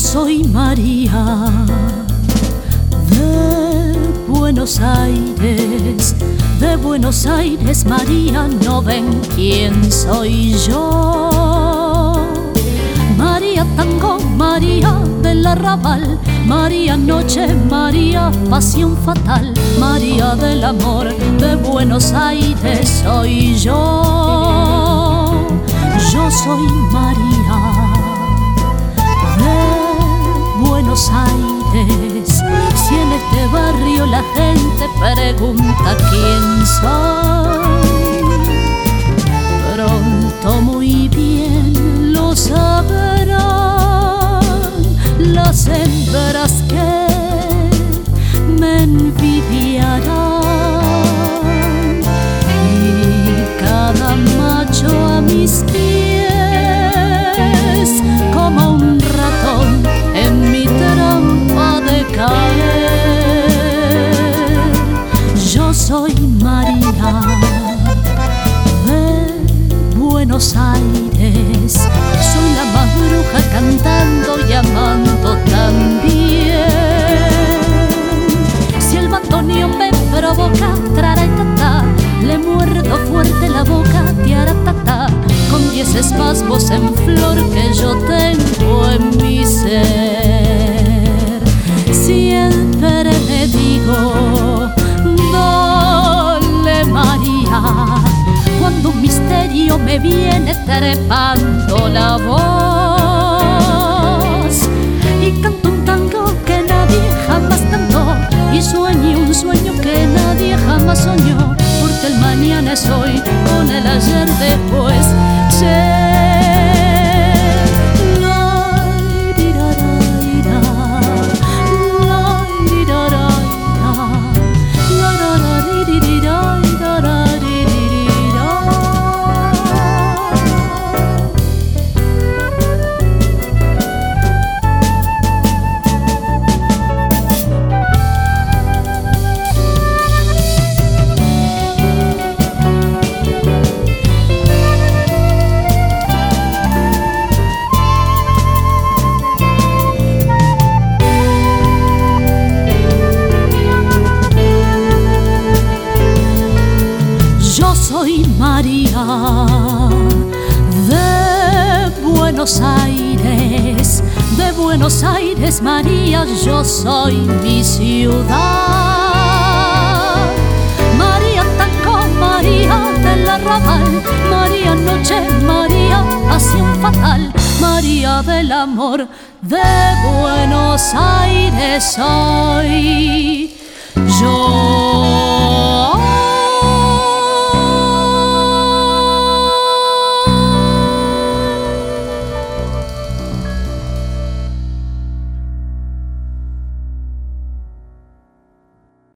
soy María de Buenos Aires, de Buenos Aires, María, ¿no ven quién soy yo? María tango, María del arrabal, María noche, María pasión fatal, María del amor de Buenos Aires soy yo. Yo soy María de Buenos Aires. Si en este barrio la gente pregunta quién soy, pronto muy bien lo sabrán las hembras que me envidiarán y cada macho a mis pies como un ratón en mi trampa de caer. Yo soy María de Buenos Aires, soy la más bruja cantando y amando también. Si el bandoneón me provoca, traraitata, le muerdo fuerte la boca, tiaratata, con 10 espasmos en flor que yo tengo en mi ser. Siempre me digo, dale María, cuando un misterio me viene trepando la voz, y canto un tango que nadie jamás cantó, y sueño un sueño que nadie jamás soñó, porque el mañana es hoy con el ayer después. Soy María de Buenos Aires, de Buenos Aires, María, yo soy mi ciudad. María tango, María del arrabal, María noche, María pasión fatal, María del amor de Buenos Aires soy yo.